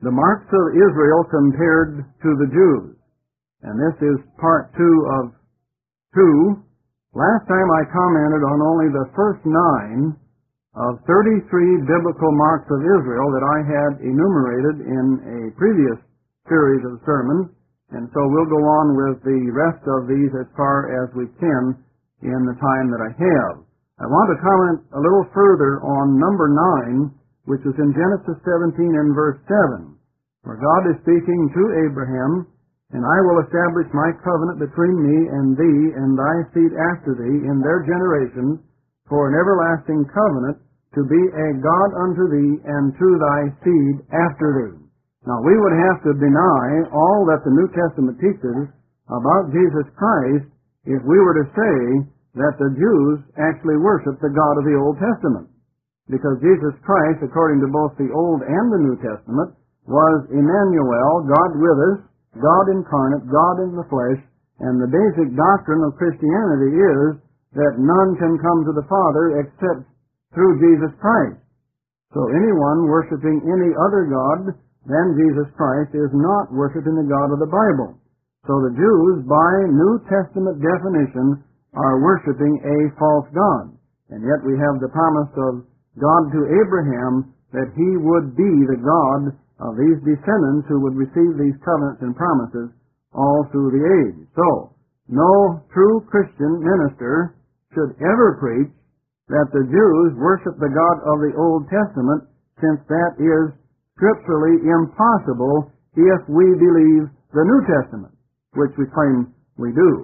The marks of Israel compared to the Jews. And this is part 2 of 2. Last time I commented on only the first 9 of 33 biblical marks of Israel that I had enumerated in a previous series of sermons, and so we'll go on with the rest of these as far as we can in the time that I have. I want to comment a little further on number 9, which is in Genesis 17 and verse 7, where God is speaking to Abraham, "And I will establish my covenant between me and thee and thy seed after thee in their generations, for an everlasting covenant, to be a God unto thee and to thy seed after thee." Now, we would have to deny all that the New Testament teaches about Jesus Christ if we were to say that the Jews actually worship the God of the Old Testament. Because Jesus Christ, according to both the Old and the New Testament, was Emmanuel, God with us, God incarnate, God in the flesh, and the basic doctrine of Christianity is that none can come to the Father except through Jesus Christ. So anyone worshiping any other God than Jesus Christ is not worshiping the God of the Bible. So the Jews, by New Testament definition, are worshiping a false God. And yet we have the promise of God to Abraham that he would be the God of these descendants who would receive these covenants and promises all through the age. So, no true Christian minister should ever preach that the Jews worship the God of the Old Testament, since that is scripturally impossible if we believe the New Testament, which we claim we do.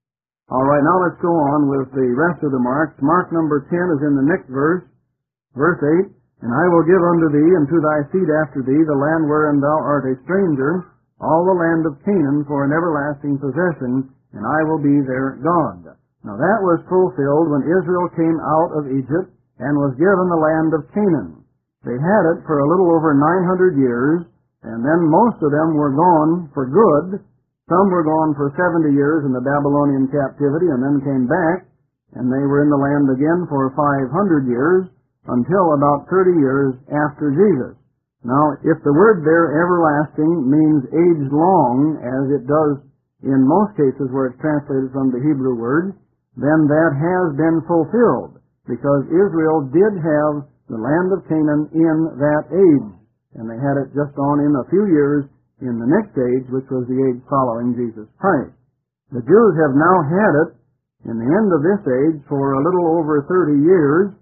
All right, now let's go on with the rest of the marks. Mark number 10 is in the next verse, verse 8. "And I will give unto thee and to thy seed after thee the land wherein thou art a stranger, all the land of Canaan for an everlasting possession, and I will be their God." Now that was fulfilled when Israel came out of Egypt and was given the land of Canaan. They had it for a little over 900 years, and then most of them were gone for good. Some were gone for 70 years in the Babylonian captivity and then came back, and they were in the land again for 500 years until about 30 years after Jesus. Now, if the word there, everlasting, means age long, as it does in most cases where it's translated from the Hebrew word, then that has been fulfilled, because Israel did have the land of Canaan in that age, and they had it just on in a few years in the next age, which was the age following Jesus Christ. The Jews have now had it in the end of this age for a little over 30 years,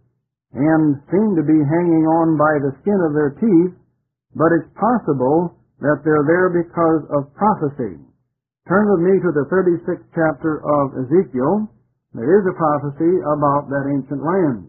and seem to be hanging on by the skin of their teeth, but it's possible that they're there because of prophecy. Turn with me to the 36th chapter of Ezekiel. There is a prophecy about that ancient land.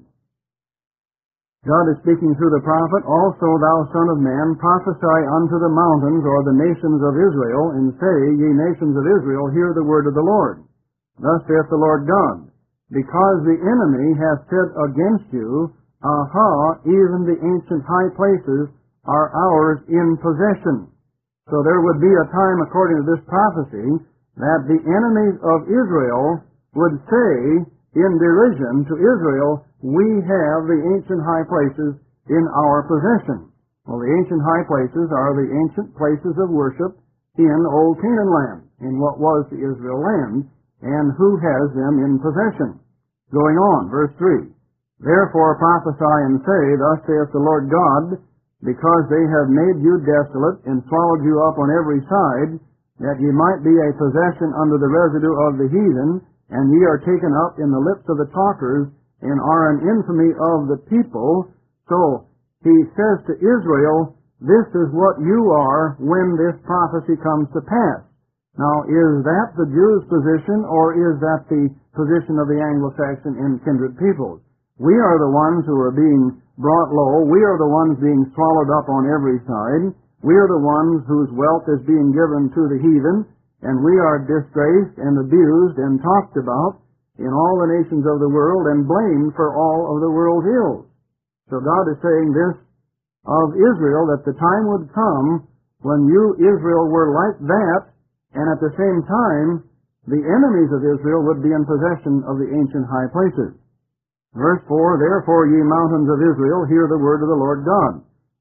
God is speaking through the prophet, "Also, thou son of man, prophesy unto the mountains or the nations of Israel, and say, Ye nations of Israel, hear the word of the Lord. Thus saith the Lord God, Because the enemy hath said against you, Aha, even the ancient high places are ours in possession." So there would be a time, according to this prophecy, that the enemies of Israel would say in derision to Israel, "We have the ancient high places in our possession." Well, the ancient high places are the ancient places of worship in Old Canaan land, in what was the Israel land, and who has them in possession. Going on, verse 3. "Therefore prophesy and say, Thus saith the Lord God, Because they have made you desolate, and swallowed you up on every side, that ye might be a possession under the residue of the heathen, and ye are taken up in the lips of the talkers, and are an infamy of the people." So he says to Israel, this is what you are when this prophecy comes to pass. Now, is that the Jews' position, or is that the position of the Anglo-Saxon and kindred peoples? We are the ones who are being brought low. We are the ones being swallowed up on every side. We are the ones whose wealth is being given to the heathen, and we are disgraced and abused and talked about in all the nations of the world and blamed for all of the world's ills. So God is saying this of Israel, that the time would come when you, Israel, were like that, and at the same time, the enemies of Israel would be in possession of the ancient high places. Verse 4, "Therefore, ye mountains of Israel, hear the word of the Lord God.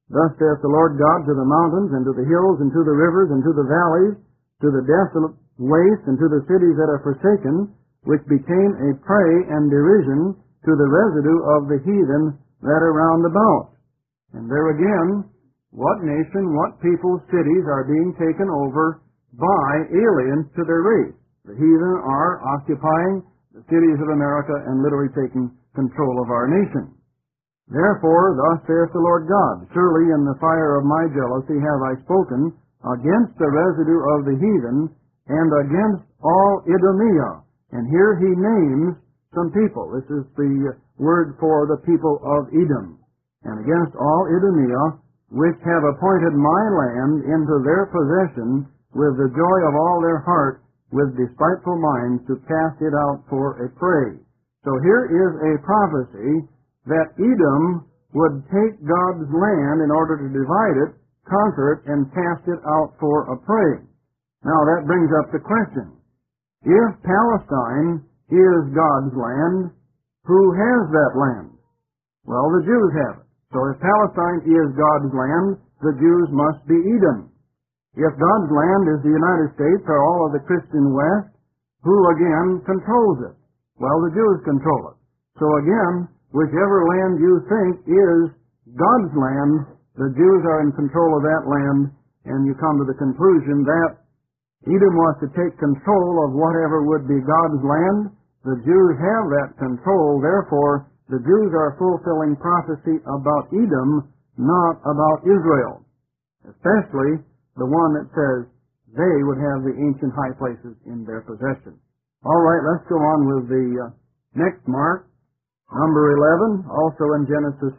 Thus saith the Lord God to the mountains, and to the hills, and to the rivers, and to the valleys, to the desolate waste, and to the cities that are forsaken, which became a prey and derision to the residue of the heathen that are round about. And there again, what nation, what people's cities are being taken over by aliens to their race? The heathen are occupying the cities of America and literally taking control of our nation. Therefore, thus saith the Lord God, surely in the fire of my jealousy have I spoken against the residue of the heathen and against all Edomia. And here he names some people. This is the word for the people of Edom. And against all Edomia, which have appointed my land into their possession with the joy of all their heart, with despiteful minds to cast it out for a prey. So here is a prophecy that Edom would take God's land in order to divide it, conquer it, and cast it out for a prey. Now that brings up the question, if Palestine is God's land, who has that land? Well, the Jews have it. So if Palestine is God's land, the Jews must be Edom. If God's land is the United States or all of the Christian West, who again controls it? Well, the Jews control it. So again, whichever land you think is God's land, the Jews are in control of that land, and you come to the conclusion that Edom was to take control of whatever would be God's land. The Jews have that control, therefore the Jews are fulfilling prophecy about Edom, not about Israel, especially the one that says they would have the ancient high places in their possession. All right, let's go on with the next mark, number 11, also in Genesis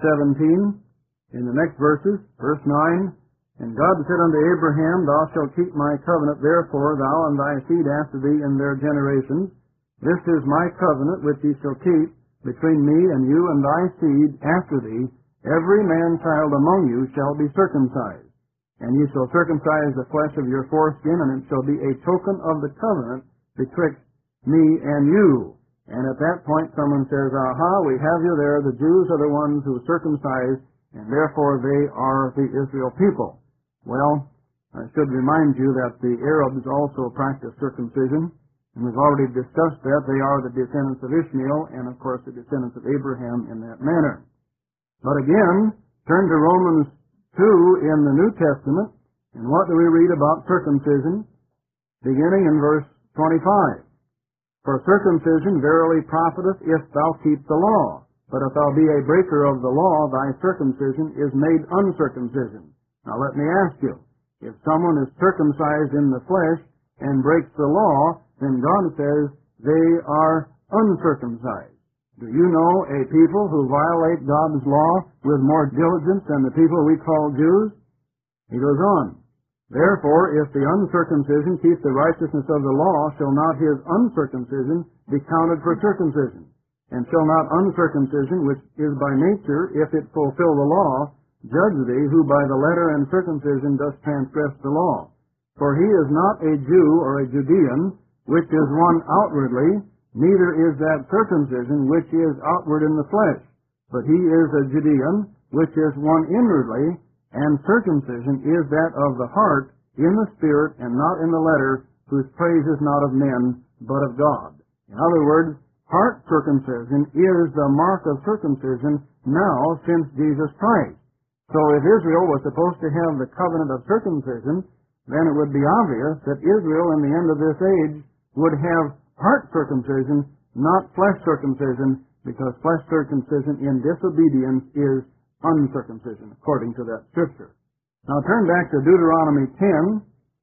17, in the next verses, verse 9, And God said unto Abraham, Thou shalt keep my covenant, therefore thou and thy seed after thee in their generations. This is my covenant which ye shall keep between me and you and thy seed after thee. Every man-child among you shall be circumcised. And ye shall circumcise the flesh of your foreskin, and it shall be a token of the covenant betwixt me and you. And at that point someone says, Aha, we have you there. The Jews are the ones who circumcise, and therefore they are the Israel people. Well, I should remind you that the Arabs also practice circumcision, and we've already discussed that. They are the descendants of Ishmael, and of course the descendants of Abraham in that manner. But again, turn to Romans 2 in the New Testament, and what do we read about circumcision? Beginning in verse 25. For circumcision verily profiteth if thou keep the law. But if thou be a breaker of the law, thy circumcision is made uncircumcision. Now let me ask you, if someone is circumcised in the flesh and breaks the law, then God says they are uncircumcised. Do you know a people who violate God's law with more diligence than the people we call Jews? He goes on, Therefore, if the uncircumcision keep the righteousness of the law, shall not his uncircumcision be counted for circumcision? And shall not uncircumcision, which is by nature, if it fulfill the law, judge thee, who by the letter and circumcision dost transgress the law? For he is not a Jew or a Judean, which is one outwardly, neither is that circumcision which is outward in the flesh. But he is a Judean, which is one inwardly, and circumcision is that of the heart, in the spirit, and not in the letter, whose praise is not of men, but of God. In other words, heart circumcision is the mark of circumcision now since Jesus Christ. So if Israel was supposed to have the covenant of circumcision, then it would be obvious that Israel in the end of this age would have heart circumcision, not flesh circumcision, because flesh circumcision in disobedience is uncircumcision, according to that scripture. Now turn back to Deuteronomy 10,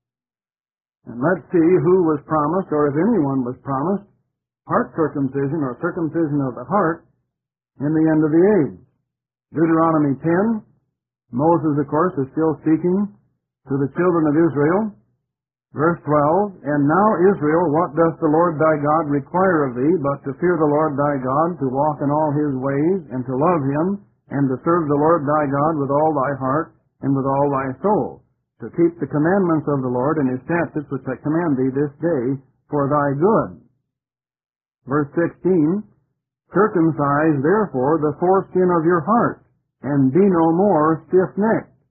and let's see who was promised, or if anyone was promised, heart circumcision or circumcision of the heart in the end of the age. Deuteronomy 10, Moses, of course, is still speaking to the children of Israel. Verse 12, And now, Israel, what doth the Lord thy God require of thee, but to fear the Lord thy God, to walk in all his ways, and to love him, and to serve the Lord thy God with all thy heart, and with all thy soul, to keep the commandments of the Lord and his statutes which I command thee this day for thy good. Verse 16, Circumcise therefore the foreskin of your heart, and be no more stiff-necked.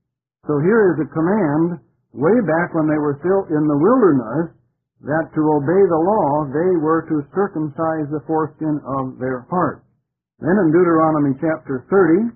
So here is a command way back when they were still in the wilderness that to obey the law they were to circumcise the foreskin of their heart. Then in Deuteronomy chapter 30,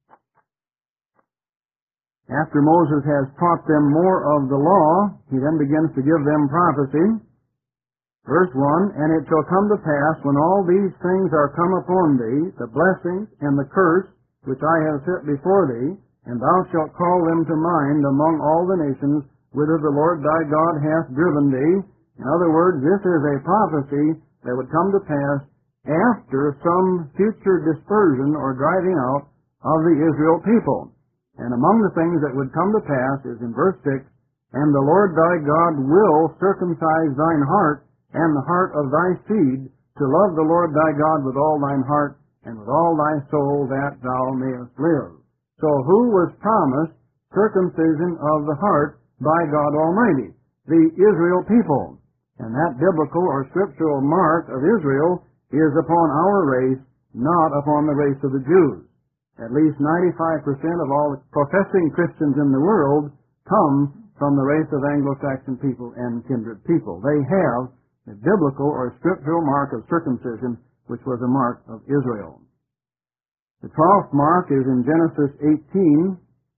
after Moses has taught them more of the law, he then begins to give them prophecy. Verse 1, And it shall come to pass, when all these things are come upon thee, the blessings and the curse which I have set before thee, and thou shalt call them to mind among all the nations whither the Lord thy God hath driven thee. In other words, this is a prophecy that would come to pass after some future dispersion or driving out of the Israel people. And among the things that would come to pass is in verse 6, And the Lord thy God will circumcise thine heart and the heart of thy seed, to love the Lord thy God with all thine heart and with all thy soul, that thou mayest live. So who was promised circumcision of the heart by God Almighty? The Israel people. And that biblical or scriptural mark of Israel is upon our race, not upon the race of the Jews. At least 95% of all professing Christians in the world come from the race of Anglo-Saxon people and kindred people. They have the biblical or scriptural mark of circumcision, which was a mark of Israel. The 12th mark is in Genesis 18.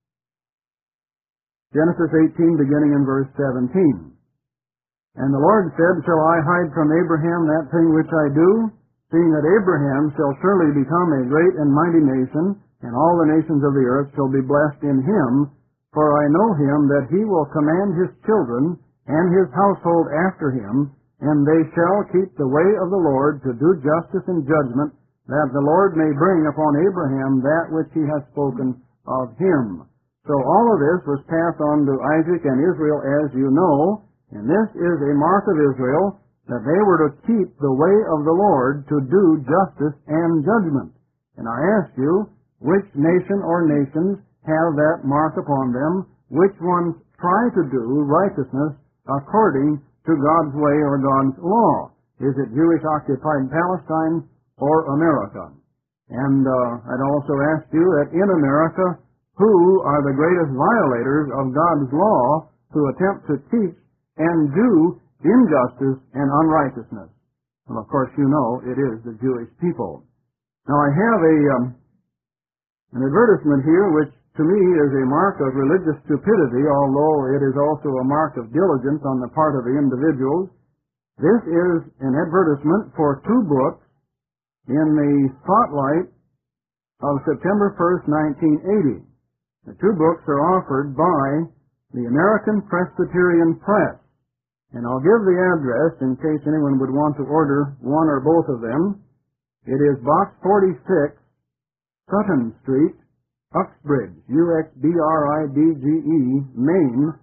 Genesis 18 beginning in verse 17. And the Lord said, Shall I hide from Abraham that thing which I do, seeing that Abraham shall surely become a great and mighty nation, and all the nations of the earth shall be blessed in him, for I know him that he will command his children and his household after him, and they shall keep the way of the Lord to do justice and judgment, that the Lord may bring upon Abraham that which he hath spoken of him. So all of this was passed on to Isaac and Israel, as you know, and this is a mark of Israel, that they were to keep the way of the Lord to do justice and judgment. And I ask you, which nation or nations have that mark upon them? Which ones try to do righteousness according to God's way or God's law? Is it Jewish-occupied Palestine or America? And I'd also ask you that in America, who are the greatest violators of God's law who attempt to teach and do injustice and unrighteousness? Well, of course, you know it is the Jewish people. Now, I have an advertisement here which to me is a mark of religious stupidity, although it is also a mark of diligence on the part of the individuals. This is an advertisement for two books in the Spotlight of September 1st, 1980. The two books are offered by the American Presbyterian Press. And I'll give the address in case anyone would want to order one or both of them. It is Box 46, Sutton Street, Uxbridge, U-X-B-R-I-D-G-E, Maine,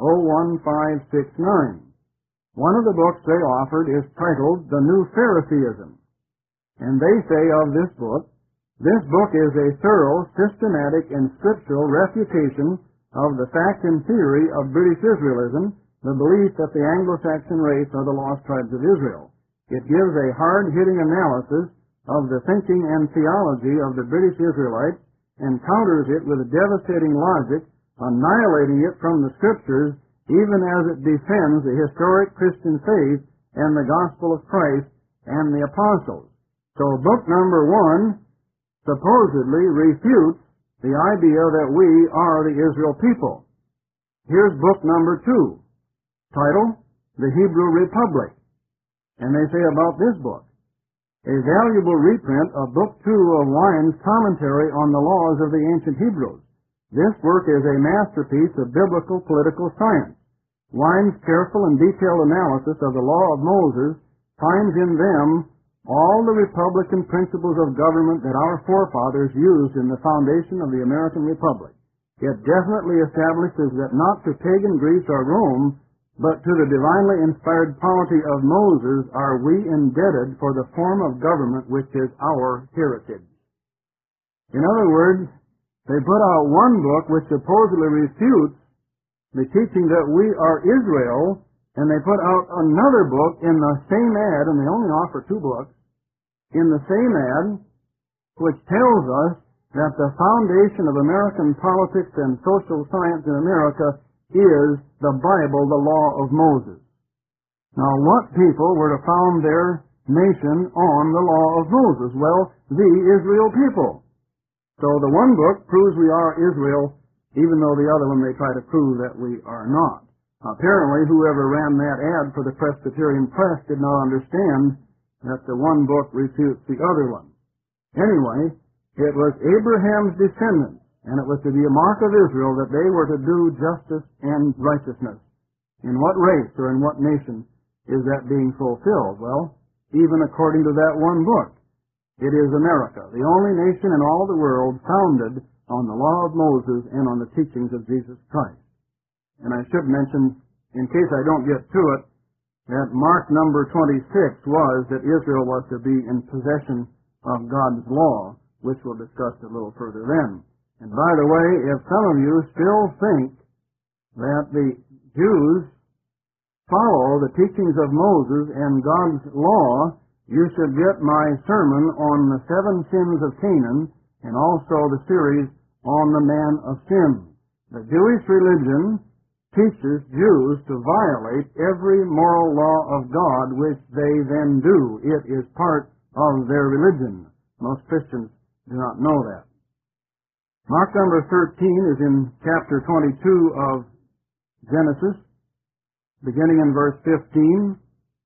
01569. One of the books they offered is titled The New Phariseeism. And they say of this book is a thorough, systematic, and scriptural refutation of the fact and theory of British Israelism, the belief that the Anglo-Saxon race are the lost tribes of Israel. It gives a hard-hitting analysis of the thinking and theology of the British Israelites and counters it with a devastating logic, annihilating it from the Scriptures, even as it defends the historic Christian faith and the gospel of Christ and the apostles. So book number 1 supposedly refutes the idea that we are the Israel people. Here's book number 2, title, The Hebrew Republic. And they say about this book, a valuable reprint of Book 2 of Wine's commentary on the laws of the ancient Hebrews. This work is a masterpiece of biblical political science. Wine's careful and detailed analysis of the law of Moses finds in them all the republican principles of government that our forefathers used in the foundation of the American Republic. It definitely establishes that not to pagan Greece or Rome, but to the divinely inspired polity of Moses are we indebted for the form of government which is our heritage. In other words, they put out one book which supposedly refutes the teaching that we are Israel, and they put out another book in the same ad, and they only offer 2 books, in the same ad, which tells us that the foundation of American politics and social science in America is the Bible, the law of Moses. Now, what people were to found their nation on the law of Moses? Well, the Israel people. So the one book proves we are Israel, even though the other one may try to prove that we are not. Apparently, whoever ran that ad for the Presbyterian Press did not understand that the one book refutes the other one. Anyway, it was Abraham's descendants, and it was to be a mark of Israel that they were to do justice and righteousness. In what race or in what nation is that being fulfilled? Well, even according to that one book, it is America, the only nation in all the world founded on the law of Moses and on the teachings of Jesus Christ. And I should mention, in case I don't get to it, that mark number 26 was that Israel was to be in possession of God's law, which we'll discuss a little further then. And by the way, if some of you still think that the Jews follow the teachings of Moses and God's law, you should get my sermon on the 7 sins of Canaan and also the series on the man of sin. The Jewish religion teaches Jews to violate every moral law of God, which they then do. It is part of their religion. Most Christians do not know that. Mark number 13 is in chapter 22 of Genesis, beginning in verse 15.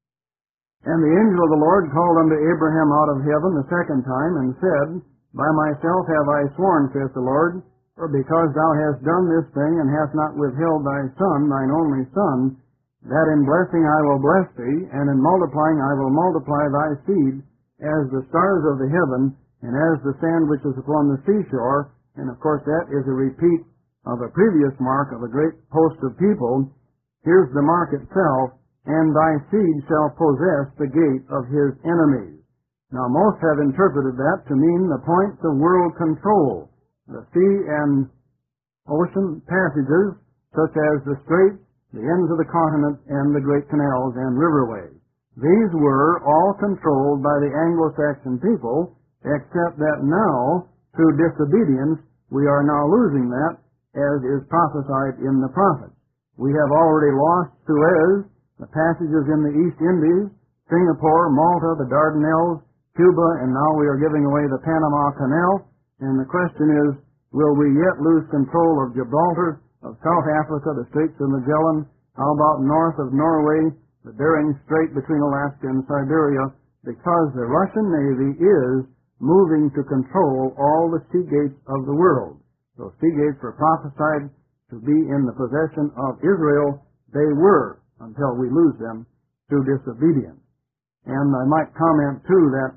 And the angel of the Lord called unto Abraham out of heaven the second time, and said, By myself have I sworn, saith the Lord, for because thou hast done this thing, and hast not withheld thy son, thine only son, that in blessing I will bless thee, and in multiplying I will multiply thy seed, as the stars of the heaven, and as the sand which is upon the seashore. And of course that is a repeat of a previous mark of a great host of people. Here's the mark itself, and thy seed shall possess the gate of his enemies. Now most have interpreted that to mean the points of world control, the sea and ocean passages, such as the straits, the ends of the continents, and the great canals and riverways. These were all controlled by the Anglo-Saxon people, except that now, through disobedience, we are now losing that, as is prophesied in the prophets. We have already lost Suez, the passages in the East Indies, Singapore, Malta, the Dardanelles, Cuba, and now we are giving away the Panama Canal. And the question is, will we yet lose control of Gibraltar, of South Africa, the Straits of Magellan? How about north of Norway, the Bering Strait between Alaska and Siberia? Because the Russian Navy is moving to control all the sea gates of the world. Those sea gates were prophesied to be in the possession of Israel. They were, until we lose them through disobedience. And I might comment, too, that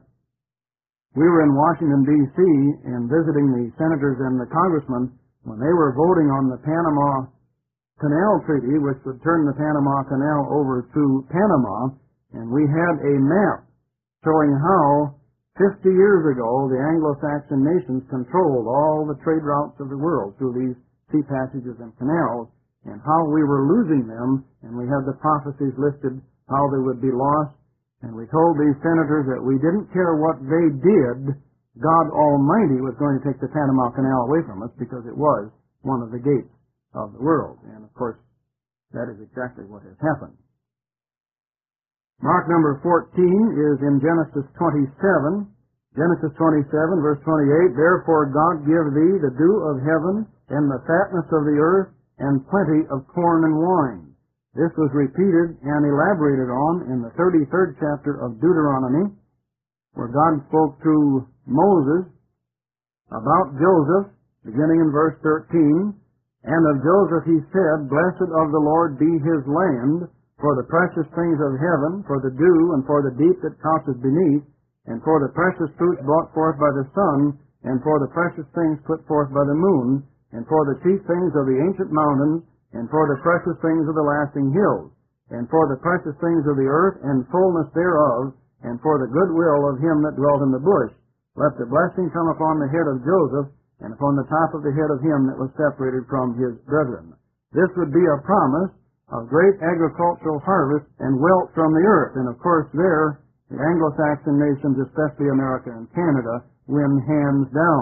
we were in Washington, D.C., and visiting the senators and the congressmen when they were voting on the Panama Canal Treaty, which would turn the Panama Canal over to Panama, and we had a map showing how 50 years ago the Anglo-Saxon nations controlled all the trade routes of the world through these sea passages and canals, and how we were losing them, and we had the prophecies listed how they would be lost. And we told these senators that we didn't care what they did, God Almighty was going to take the Panama Canal away from us because it was one of the gates of the world. And of course, that is exactly what has happened. Mark number 14 is in Genesis 27. Genesis 27, verse 28, Therefore God give thee the dew of heaven, and the fatness of the earth, and plenty of corn and wine. This was repeated and elaborated on in the 33rd chapter of Deuteronomy, where God spoke to Moses about Joseph, beginning in verse 13. And of Joseph he said, Blessed of the Lord be his land, for the precious things of heaven, for the dew, and for the deep that coucheth beneath, and for the precious fruits brought forth by the sun, and for the precious things put forth by the moon, and for the chief things of the ancient mountains, and for the precious things of the lasting hills, and for the precious things of the earth, and fullness thereof, and for the goodwill of him that dwelt in the bush. Let the blessing come upon the head of Joseph, and upon the top of the head of him that was separated from his brethren. This would be a promise of great agricultural harvest and wealth from the earth. And of course there, the Anglo-Saxon nations, especially America and Canada, win hands down.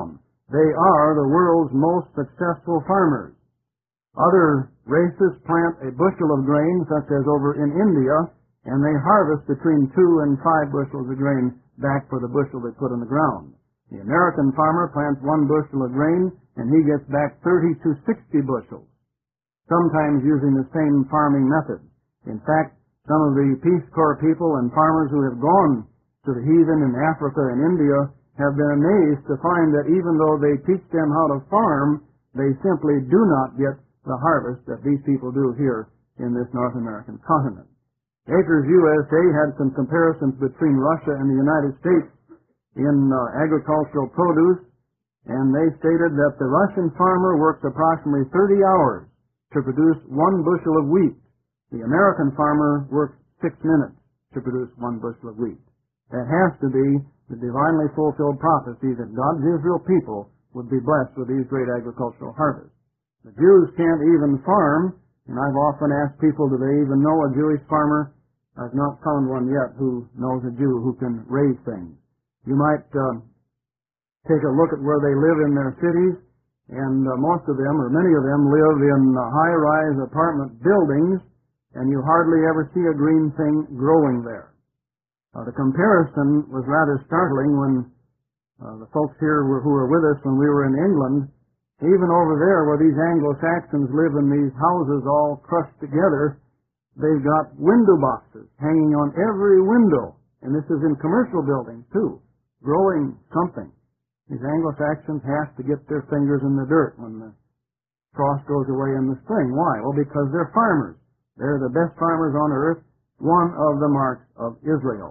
They are the world's most successful farmers. Other races plant a bushel of grain, such as over in India, and they harvest between 2 and 5 bushels of grain back for the bushel they put in the ground. The American farmer plants 1 bushel of grain, and he gets back 30 to 60 bushels, sometimes using the same farming method. In fact, some of the Peace Corps people and farmers who have gone to the heathen in Africa and India have been amazed to find that even though they teach them how to farm, they simply do not get the harvest that these people do here in this North American continent. Acres USA had some comparisons between Russia and the United States in agricultural produce, and they stated that the Russian farmer works approximately 30 hours to produce 1 bushel of wheat. The American farmer works 6 minutes to produce 1 bushel of wheat. That has to be the divinely fulfilled prophecy that God's Israel people would be blessed with these great agricultural harvests. The Jews can't even farm, and I've often asked people, do they even know a Jewish farmer? I've not found one yet who knows a Jew who can raise things. You might take a look at where they live in their cities, and most of them, or many of them, live in high-rise apartment buildings, and you hardly ever see a green thing growing there. The comparison was rather startling when the folks here who were with us when we were in England, even over there where these Anglo-Saxons live in these houses all crushed together, they've got window boxes hanging on every window, and this is in commercial buildings too, growing something. These Anglo-Saxons have to get their fingers in the dirt when the frost goes away in the spring. Why? Well, because they're farmers. They're the best farmers on earth, one of the marks of Israel.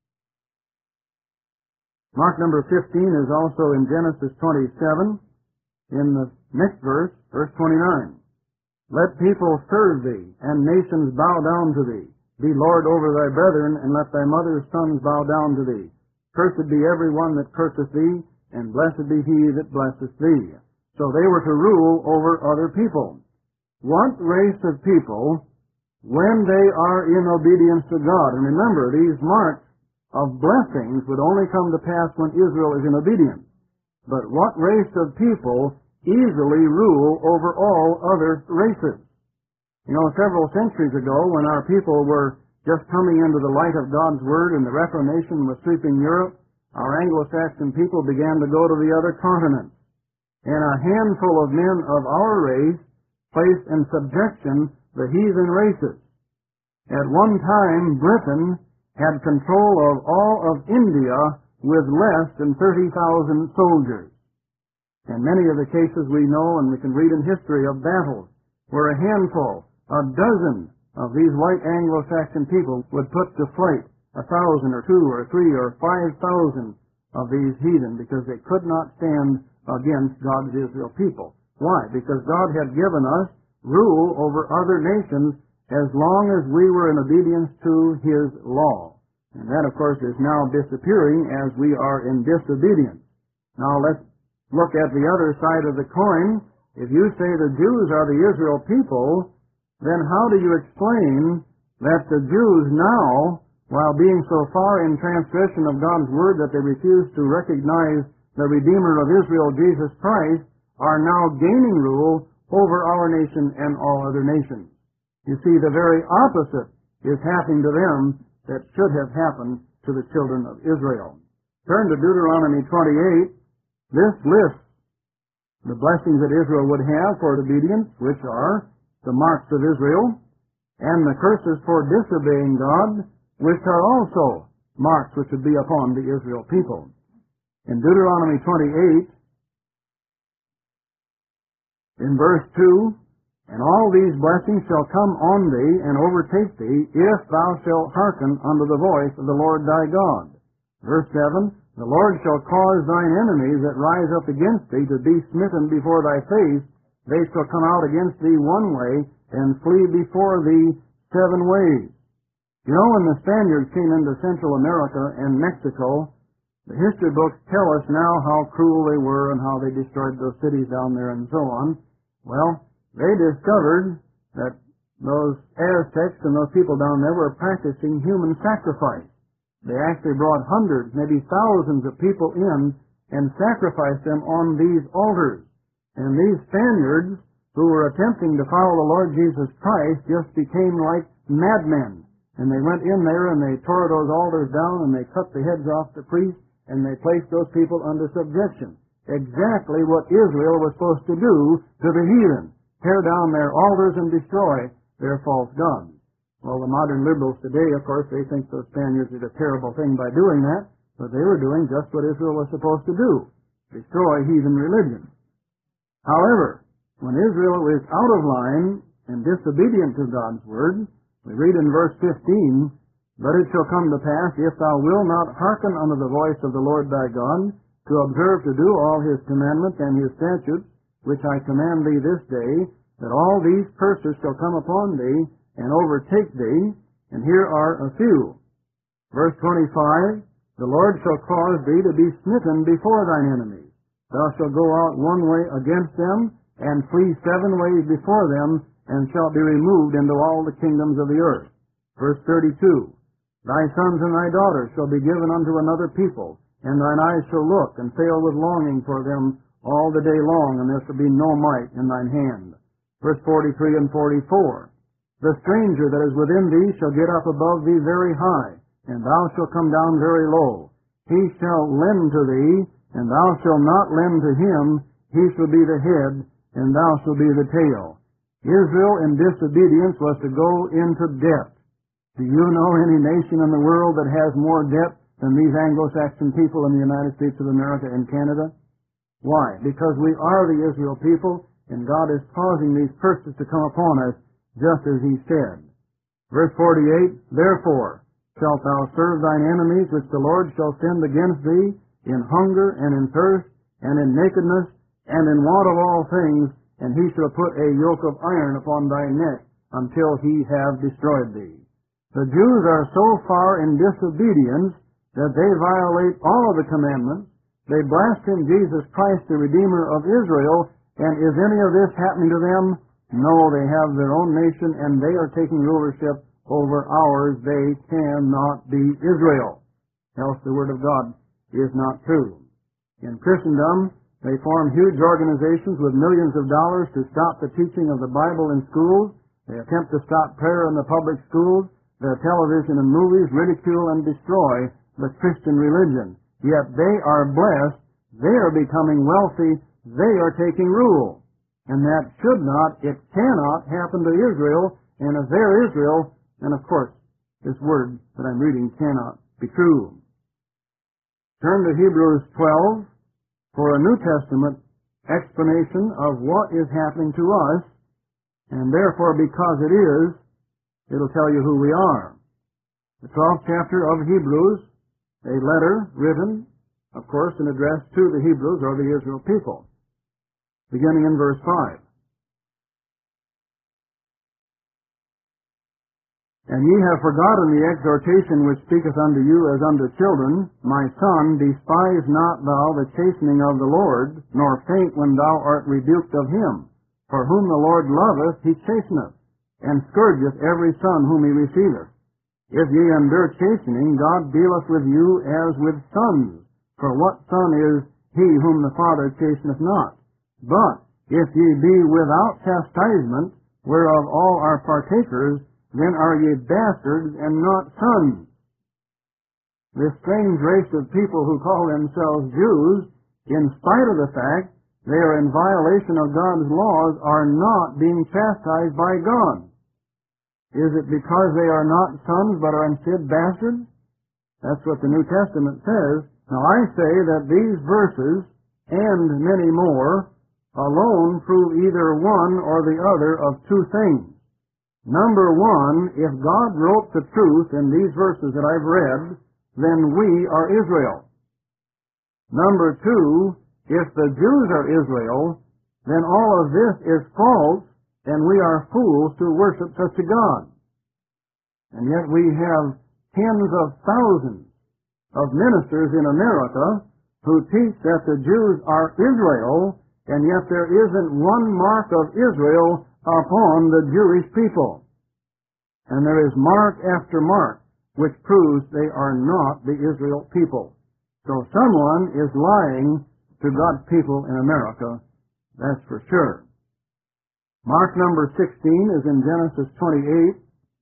Mark number 15 is also in Genesis 27. In the next verse, verse 29, let people serve thee, and nations bow down to thee. Be Lord over thy brethren, and let thy mother's sons bow down to thee. Cursed be every one that curseth thee, and blessed be he that blesseth thee. So they were to rule over other people. What race of people, when they are in obedience to God? And remember, these marks of blessings would only come to pass when Israel is in obedience. But what race of people easily rule over all other races? You know, several centuries ago, when our people were just coming into the light of God's Word and the Reformation was sweeping Europe, our Anglo-Saxon people began to go to the other continents. And a handful of men of our race placed in subjection the heathen races. At one time, Britain had control of all of India with less than 30,000 soldiers. And many of the cases we know and we can read in history of battles where a handful, a dozen of these white Anglo-Saxon people would put to flight 1,000 or 2 or 3 or 5,000 of these heathen because they could not stand against God's Israel people. Why? Because God had given us rule over other nations as long as we were in obedience to His law. And that, of course, is now disappearing as we are in disobedience. Now let's look at the other side of the coin. If you say the Jews are the Israel people, then how do you explain that the Jews now, while being so far in transgression of God's Word that they refuse to recognize the Redeemer of Israel, Jesus Christ, are now gaining rule over our nation and all other nations? You see, the very opposite is happening to them that should have happened to the children of Israel. Turn to Deuteronomy 28. This lists the blessings that Israel would have for obedience, which are the marks of Israel, and the curses for disobeying God, which are also marks which would be upon the Israel people. In Deuteronomy 28, in verse 2, and all these blessings shall come on thee and overtake thee, if thou shalt hearken unto the voice of the Lord thy God. Verse 7, the Lord shall cause thine enemies that rise up against thee to be smitten before thy face. They shall come out against thee one way, and flee before thee 7 ways. You know, when the Spaniards came into Central America and Mexico, the history books tell us now how cruel they were and how they destroyed those cities down there and so on. Well, they discovered that those Aztecs and those people down there were practicing human sacrifice. They actually brought hundreds, maybe thousands of people in and sacrificed them on these altars. And these Spaniards, who were attempting to follow the Lord Jesus Christ, just became like madmen. And they went in there and they tore those altars down and they cut the heads off the priests and they placed those people under subjection. Exactly what Israel was supposed to do to the heathen. Tear down their altars and destroy their false gods. Well, the modern liberals today, of course, they think those Spaniards did a terrible thing by doing that, but they were doing just what Israel was supposed to do. Destroy heathen religion. However, when Israel is out of line and disobedient to God's word, we read in verse 15, "But it shall come to pass, if thou wilt not hearken unto the voice of the Lord thy God, to observe to do all his commandments and his statutes, which I command thee this day, that all these curses shall come upon thee and overtake thee." And here are a few. Verse 25, "The Lord shall cause thee to be smitten before thine enemies. Thou shalt go out one way against them, and flee 7 ways before them, and shalt be removed into all the kingdoms of the earth." Verse 32, "Thy sons and thy daughters shall be given unto another people, and thine eyes shall look and fail with longing for them all the day long, and there shall be no might in thine hand." Verse 43 and 44, "The stranger that is within thee shall get up above thee very high, and thou shalt come down very low. He shall lend to thee, and thou shalt not lend to him. He shall be the head, and thou shalt be the tail." Israel in disobedience was to go into debt. Do you know any nation in the world that has more debt than these Anglo-Saxon people in the United States of America and Canada? Why? Because we are the Israel people, and God is causing these curses to come upon us, just as He said. Verse 48, "Therefore shalt thou serve thine enemies, which the Lord shall send against thee, in hunger and in thirst, and in nakedness, and in want of all things, and he shall put a yoke of iron upon thy neck, until he have destroyed thee." The Jews are so far in disobedience that they violate all of the commandments. They blaspheme Jesus Christ, the Redeemer of Israel, and is any of this happening to them? No, they have their own nation, and they are taking rulership over ours. They cannot be Israel, else the Word of God is not true. In Christendom, they form huge organizations with millions of dollars to stop the teaching of the Bible in schools. They attempt to stop prayer in the public schools. Their television and movies ridicule and destroy the Christian religion. Yet they are blessed. They are becoming wealthy. They are taking rule. And that should not, it cannot happen to Israel. And if they're Israel, then of course this word that I'm reading cannot be true. Turn to Hebrews 12 for a New Testament explanation of what is happening to us, and therefore, because it is, it'll tell you who we are. The 12th chapter of Hebrews, a letter written, of course, and addressed to the Hebrews or the Israel people, beginning in verse 5. "And ye have forgotten the exhortation which speaketh unto you as unto children. My son, despise not thou the chastening of the Lord, nor faint when thou art rebuked of him. For whom the Lord loveth, he chasteneth, and scourgeth every son whom he receiveth. If ye endure chastening, God dealeth with you as with sons. For what son is he whom the Father chasteneth not? But if ye be without chastisement, whereof all are partakers, then are ye bastards and not sons." This strange race of people who call themselves Jews, in spite of the fact they are in violation of God's laws, are not being chastised by God. Is it because they are not sons but are instead bastards? That's what the New Testament says. Now I say that these verses, and many more, alone prove either one or the other of two things. Number one, if God wrote the truth in these verses that I've read, then we are Israel. Number two, if the Jews are Israel, then all of this is false, and we are fools to worship such a God. And yet we have tens of thousands of ministers in America who teach that the Jews are Israel, and yet there isn't one mark of Israel upon the Jewish people. And there is mark after mark which proves they are not the Israel people. So someone is lying to God's people in America, that's for sure. Mark number 16 is in Genesis 28.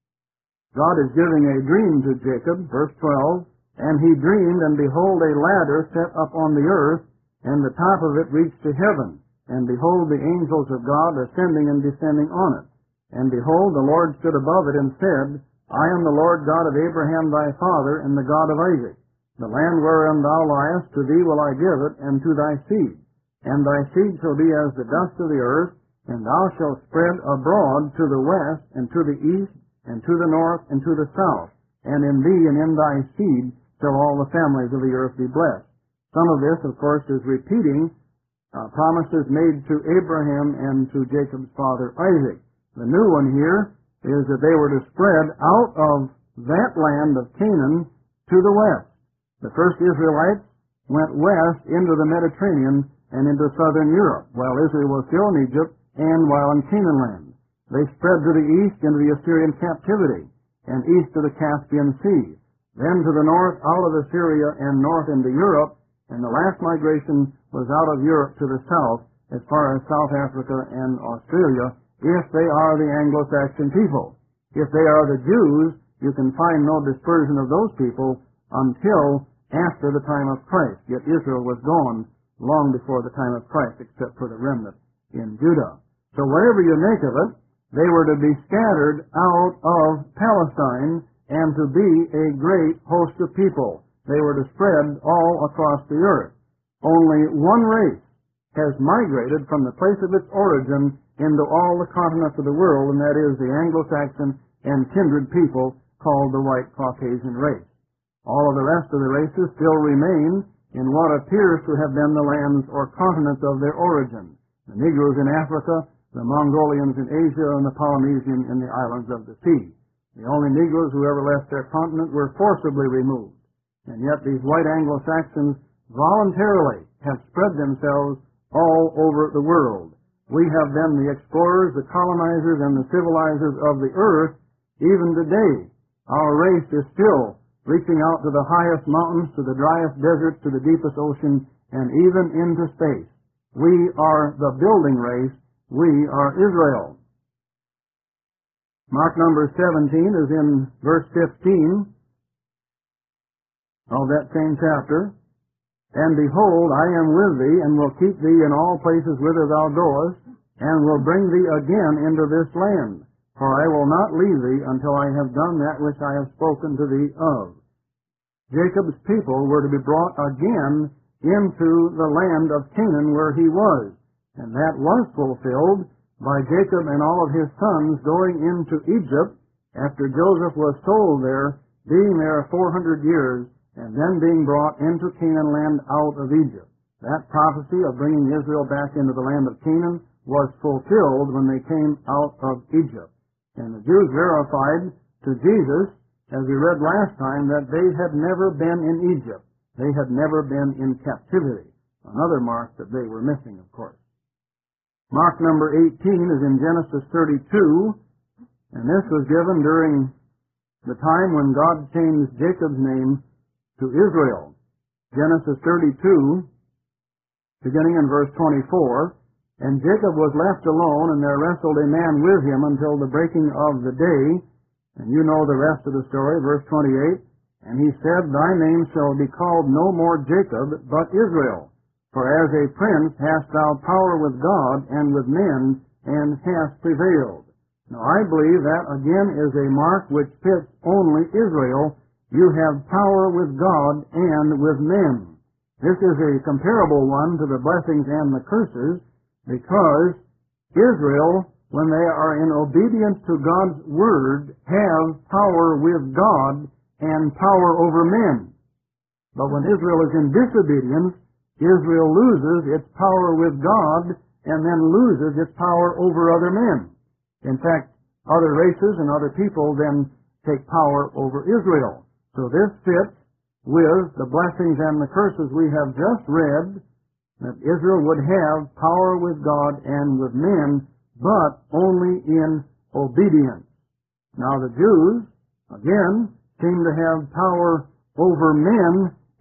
God is giving a dream to Jacob, verse 12, and he dreamed, and behold, a ladder set up on the earth, and the top of it reached to heaven. And behold, the angels of God ascending and descending on it. And behold, the Lord stood above it and said, I am the Lord God of Abraham thy father, and the God of Isaac. The land wherein thou liest, to thee will I give it, and to thy seed. And thy seed shall be as the dust of the earth, and thou shalt spread abroad to the west, and to the east, and to the north, and to the south. And in thee and in thy seed shall all the families of the earth be blessed. Some of this, of course, is repeating promises made to Abraham and to Jacob's father Isaac. The new one here is that they were to spread out of that land of Canaan to the west. The first Israelites went west into the Mediterranean and into southern Europe, while Israel was still in Egypt and while in Canaan land. They spread to the east into the Assyrian captivity, and east to the Caspian Sea, then to the north out of Assyria and north into Europe, and the last migration was out of Europe to the south, as far as South Africa and Australia, if they are the Anglo-Saxon people. If they are the Jews, you can find no dispersion of those people until after the time of Christ. Yet Israel was gone long before the time of Christ, except for the remnant in Judah. So whatever you make of it, they were to be scattered out of Palestine and to be a great host of people. They were to spread all across the earth. Only one race has migrated from the place of its origin into all the continents of the world, and that is the Anglo-Saxon and kindred people called the white Caucasian race. All of the rest of the races still remain in what appears to have been the lands or continents of their origin. The Negroes in Africa, the Mongolians in Asia, and the Polynesian in the islands of the sea. The only Negroes who ever left their continent were forcibly removed. And yet these white Anglo-Saxons voluntarily have spread themselves all over the world. We have been the explorers, the colonizers, and the civilizers of the earth. Even today, our race is still reaching out to the highest mountains, to the driest deserts, to the deepest ocean, and even into space. We are the building race. We are Israel. Mark number 17 is in verse 15 of that same chapter. And behold, I am with thee, and will keep thee in all places whither thou goest, and will bring thee again into this land. For I will not leave thee until I have done that which I have spoken to thee of. Jacob's people were to be brought again into the land of Canaan where he was. And that was fulfilled by Jacob and all of his sons going into Egypt after Joseph was sold there, being there 400 years, and then being brought into Canaan land out of Egypt. That prophecy of bringing Israel back into the land of Canaan was fulfilled when they came out of Egypt. And the Jews verified to Jesus, as we read last time, that they had never been in Egypt. They had never been in captivity. Another mark that they were missing, of course. Mark number 18 is in Genesis 32, and this was given during the time when God changed Jacob's name to Israel. Genesis 32, beginning in verse 24, And Jacob was left alone, and there wrestled a man with him until the breaking of the day. And you know the rest of the story, verse 28. And he said, Thy name shall be called no more Jacob, but Israel. For as a prince hast thou power with God and with men, and hast prevailed. Now I believe that again is a mark which fits only Israel. You have power with God and with men. This is a comparable one to the blessings and the curses, because Israel, when they are in obedience to God's word, have power with God and power over men. But when Israel is in disobedience, Israel loses its power with God and then loses its power over other men. In fact, other races and other people then take power over Israel. So this fits with the blessings and the curses we have just read, that Israel would have power with God and with men, but only in obedience. Now the Jews, again, seem to have power over men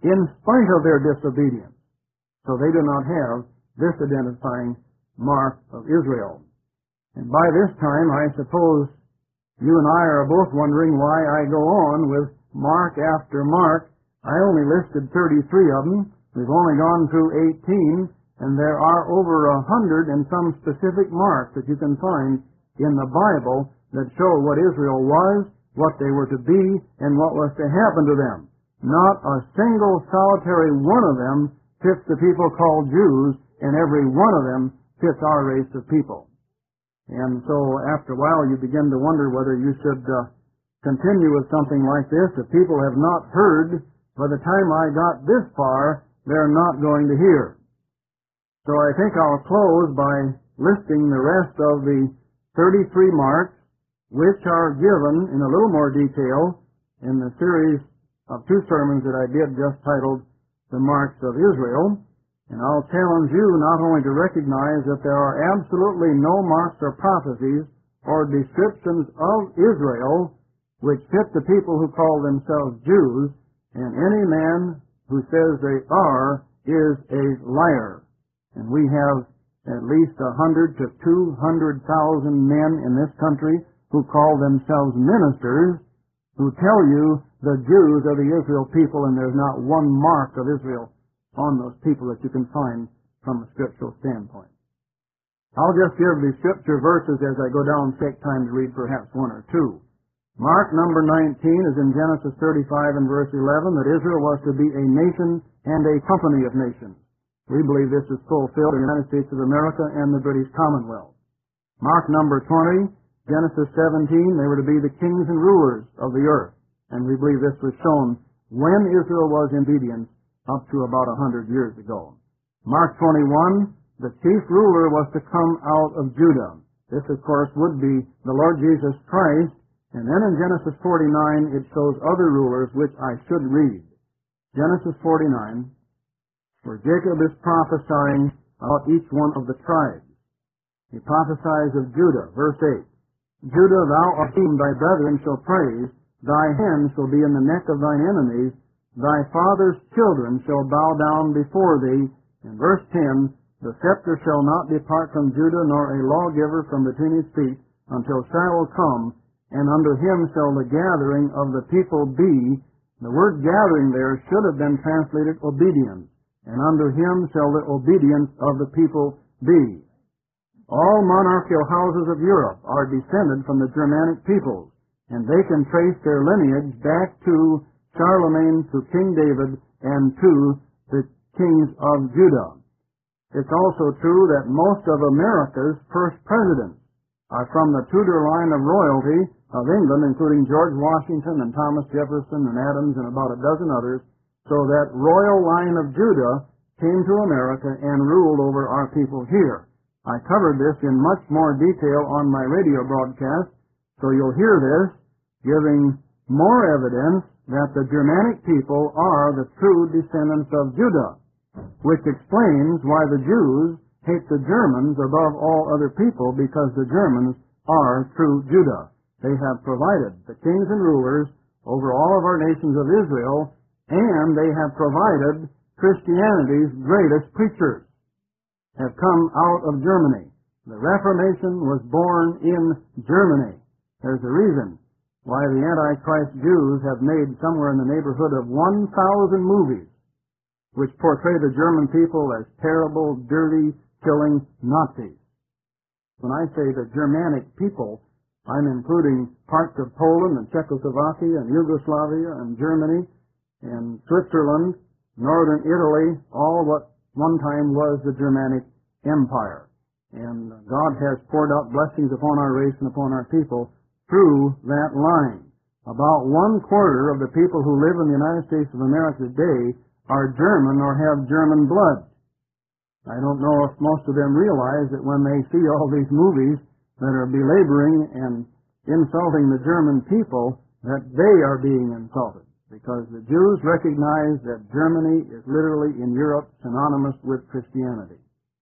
in spite of their disobedience. So they do not have this identifying mark of Israel. And by this time, I suppose you and I are both wondering why I go on with mark after mark. I only listed 33 of them. We've only gone through 18, and there are over 100 and some specific marks that you can find in the Bible that show what Israel was, what they were to be, and what was to happen to them. Not a single solitary one of them fits the people called Jews, and every one of them fits our race of people. And so after a while you begin to wonder whether you should continue with something like this. If people have not heard, by the time I got this far, they're not going to hear. So I think I'll close by listing the rest of the 33 marks, which are given in a little more detail in the series of 2 sermons that I did just titled The Marks of Israel. And I'll challenge you not only to recognize that there are absolutely no marks or prophecies or descriptions of Israel which fit the people who call themselves Jews, and any man who says they are is a liar. And we have at least 100 to 200,000 men in this country who call themselves ministers who tell you the Jews are the Israel people, and there's not one mark of Israel on those people that you can find from a scriptural standpoint. I'll just give the scripture verses as I go down, take time to read perhaps 1 or 2. Mark number 19 is in Genesis 35 and verse 11 that Israel was to be a nation and a company of nations. We believe this is fulfilled in the United States of America and the British Commonwealth. Mark number 20, Genesis 17, they were to be the kings and rulers of the earth. And we believe this was shown when Israel was in obedience up to about 100 years ago. Mark 21, the chief ruler was to come out of Judah. This, of course, would be the Lord Jesus Christ. And then in Genesis 49, it shows other rulers, which I should read. Genesis 49, where Jacob is prophesying about each one of the tribes. He prophesies of Judah, verse 8. Judah, thou art whom thy brethren shall praise, thy hand shall be in the neck of thine enemies, thy father's children shall bow down before thee. In verse 10, the scepter shall not depart from Judah, nor a lawgiver from between his feet, until Shiloh come, and under him shall the gathering of the people be. The word gathering there should have been translated obedience, and under him shall the obedience of the people be. All monarchical houses of Europe are descended from the Germanic peoples, and they can trace their lineage back to Charlemagne, to King David, and to the kings of Judah. It's also true that most of America's first presidents are from the Tudor line of royalty of England, including George Washington and Thomas Jefferson and Adams and about a dozen others, so that royal line of Judah came to America and ruled over our people here. I covered this in much more detail on my radio broadcast, so you'll hear this giving more evidence that the Germanic people are the true descendants of Judah, which explains why the Jews hate the Germans above all other people, because the Germans are true Judah. They have provided the kings and rulers over all of our nations of Israel, and they have provided Christianity's greatest preachers have come out of Germany. The Reformation was born in Germany. There's a reason why the Antichrist Jews have made somewhere in the neighborhood of 1,000 movies which portray the German people as terrible, dirty, killing Nazis. When I say the Germanic people, I'm including parts of Poland and Czechoslovakia and Yugoslavia and Germany and Switzerland, northern Italy, all what one time was the Germanic Empire. And God has poured out blessings upon our race and upon our people through that line. About 1/4 of the people who live in the United States of America today are German or have German blood. I don't know if most of them realize that when they see all these movies that are belaboring and insulting the German people, that they are being insulted, because the Jews recognize that Germany is literally in Europe synonymous with Christianity.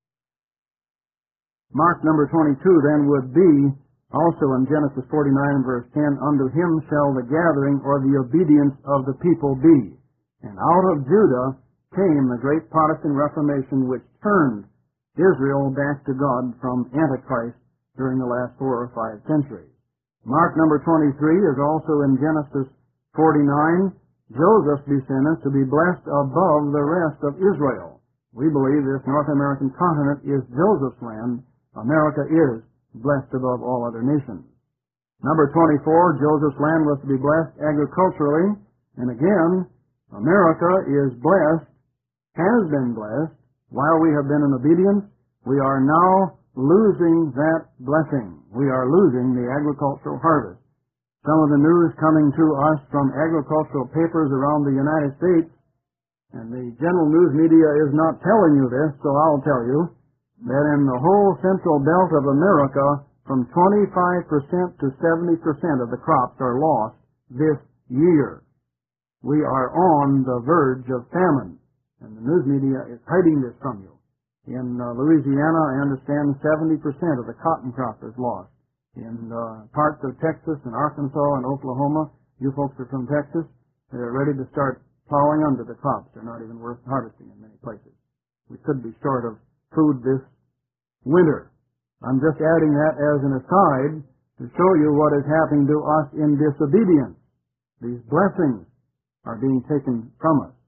Mark number 22 then would be also in Genesis 49 verse 10, under him shall the gathering or the obedience of the people be. And out of Judah came the great Protestant Reformation, which turned Israel back to God from Antichrist during the last 4 or 5 centuries. Mark number 23 is also in Genesis 49, Joseph's descendants to be blessed above the rest of Israel. We believe this North American continent is Joseph's land. America is blessed above all other nations. Number 24, Joseph's land was to be blessed agriculturally. And again, America is blessed, has been blessed. While we have been in obedience, we are now losing that blessing. We are losing the agricultural harvest. Some of the news coming to us from agricultural papers around the United States, and the general news media is not telling you this, so I'll tell you, that in the whole central belt of America, from 25% to 70% of the crops are lost this year. We are on the verge of famine, and the news media is hiding this from you. In Louisiana, I understand 70% of the cotton crop is lost. In parts of Texas and Arkansas and Oklahoma, you folks are from Texas, they're ready to start plowing under the crops. They're not even worth harvesting in many places. We could be short of food this winter. I'm just adding that as an aside to show you what is happening to us in disobedience. These blessings are being taken from us.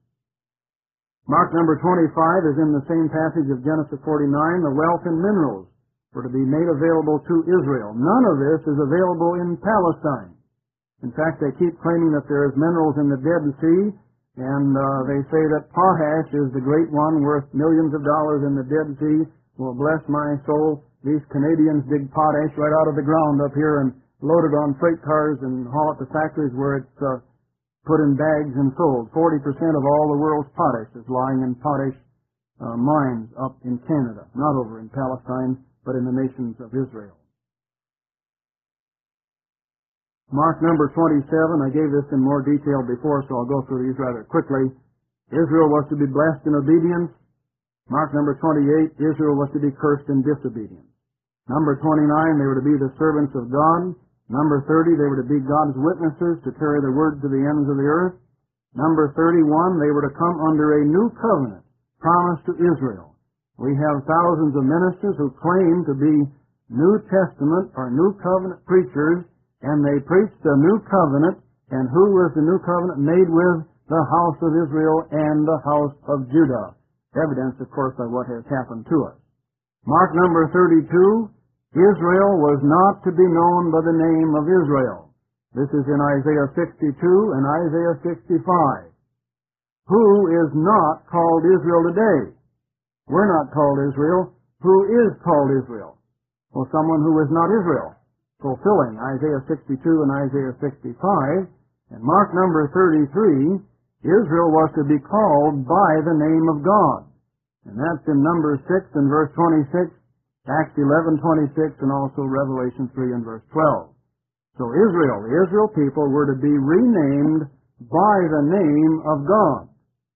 Mark number 25 is in the same passage of Genesis 49. The wealth and minerals were to be made available to Israel. None of this is available in Palestine. In fact, they keep claiming that there is minerals in the Dead Sea, and they say that potash is the great one worth millions of dollars in the Dead Sea. Well, bless my soul, these Canadians dig potash right out of the ground up here and load it on freight cars and haul it to factories where it's put in bags and sold. 40% of all the world's potash is lying in potash mines up in Canada, not over in Palestine, but in the nations of Israel. Mark number 27, I gave this in more detail before, so I'll go through these rather quickly. Israel was to be blessed in obedience. Mark number 28, Israel was to be cursed in disobedience. Number 29, they were to be the servants of God. Number 30, they were to be God's witnesses to carry the word to the ends of the earth. Number 31, they were to come under a new covenant promised to Israel. We have thousands of ministers who claim to be New Testament or New Covenant preachers, and they preach the New Covenant, and who was the New Covenant made with? The house of Israel and the house of Judah. Evidence, of course, by what has happened to us. Mark number 32, Israel was not to be known by the name of Israel. This is in Isaiah 62 and Isaiah 65. Who is not called Israel today? We're not called Israel. Who is called Israel? Well, someone who is not Israel, fulfilling Isaiah 62 and Isaiah 65. And Mark number 33, Israel was to be called by the name of God. And that's in Numbers 6 and verse 26, Acts 11:26, and also Revelation 3 and verse 12. So Israel, the Israel people, were to be renamed by the name of God.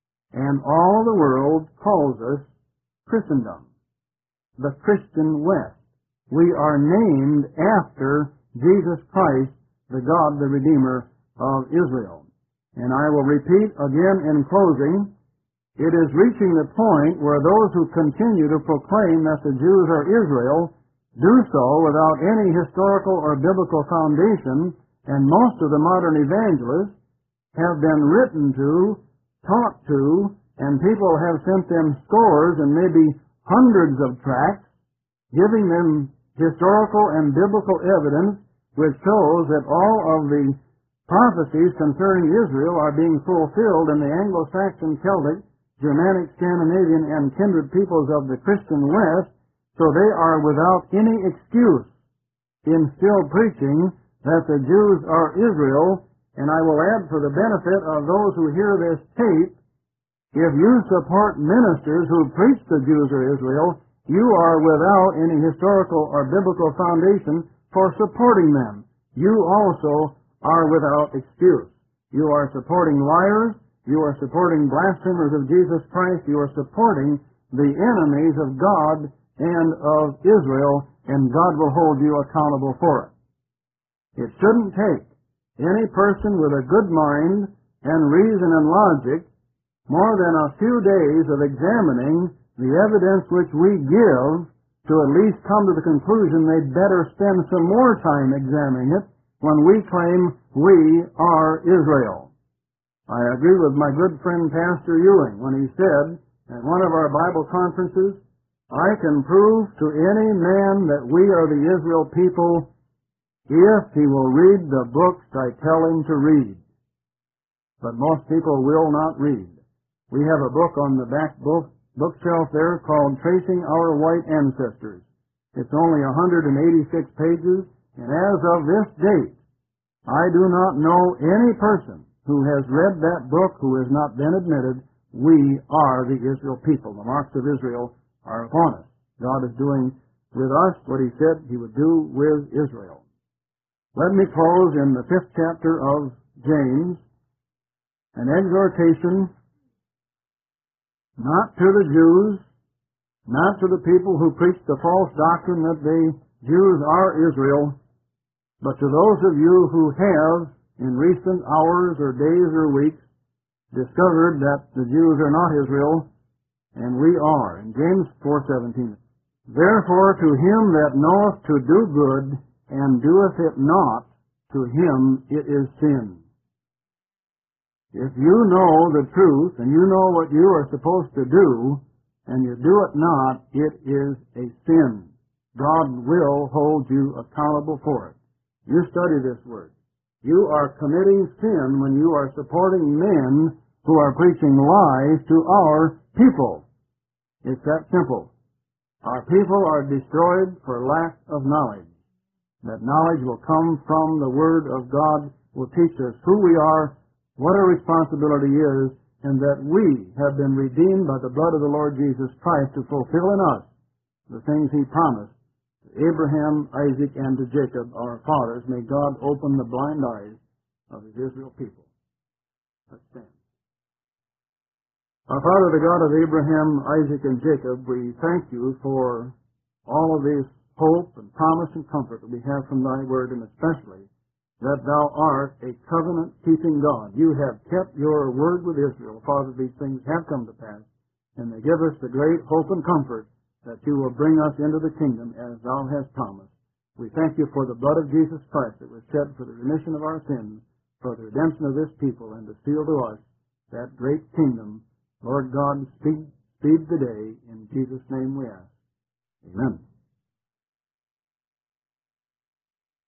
And all the world calls us Christendom, the Christian West. We are named after Jesus Christ, the God, the Redeemer of Israel. And I will repeat again in closing, it is reaching the point where those who continue to proclaim that the Jews are Israel do so without any historical or biblical foundation, and most of the modern evangelists have been written to, taught to, and people have sent them scores and maybe hundreds of tracts giving them historical and biblical evidence which shows that all of the prophecies concerning Israel are being fulfilled in the Anglo-Saxon, Celtic, Germanic, Scandinavian, and kindred peoples of the Christian West, so they are without any excuse in still preaching that the Jews are Israel. And I will add, for the benefit of those who hear this tape, if you support ministers who preach the Jews are Israel, you are without any historical or biblical foundation for supporting them. You also are without excuse. You are supporting liars. You are supporting blasphemers of Jesus Christ. You are supporting the enemies of God and of Israel, and God will hold you accountable for it. It shouldn't take any person with a good mind and reason and logic more than a few days of examining the evidence which we give to at least come to the conclusion they'd better spend some more time examining it when we claim we are Israel. I agree with my good friend Pastor Ewing when he said at one of our Bible conferences, I can prove to any man that we are the Israel people if he will read the books I tell him to read. But most people will not read. We have a book on the back bookshelf there called Tracing Our White Ancestors. It's only 186 pages, and as of this date, I do not know any person who has read that book who has not been admitted, we are the Israel people. The marks of Israel are upon us. God is doing with us what he said he would do with Israel. Let me close in the 5th chapter of James, an exhortation not to the Jews, not to the people who preach the false doctrine that the Jews are Israel, but to those of you who have, in recent hours or days or weeks, discovered that the Jews are not Israel, and we are. In James 4:17, therefore to him that knoweth to do good, and doeth it not, to him it is sin. If you know the truth, and you know what you are supposed to do, and you do it not, it is a sin. God will hold you accountable for it. You study this word. You are committing sin when you are supporting men who are preaching lies to our people. It's that simple. Our people are destroyed for lack of knowledge. That knowledge will come from the Word of God, will teach us who we are, what our responsibility is, and that we have been redeemed by the blood of the Lord Jesus Christ to fulfill in us the things he promised to Abraham, Isaac, and to Jacob, our fathers. May God open the blind eyes of his Israel people. Let's stand. Our Father, the God of Abraham, Isaac, and Jacob, we thank you for all of this hope and promise and comfort that we have from thy word, and especially that thou art a covenant-keeping God. You have kept your word with Israel. Father, these things have come to pass, and they give us the great hope and comfort that you will bring us into the kingdom as thou hast promised. We thank you for the blood of Jesus Christ that was shed for the remission of our sins, for the redemption of this people, and to seal to us that great kingdom. Lord God, speed the day. In Jesus' name we ask. Amen.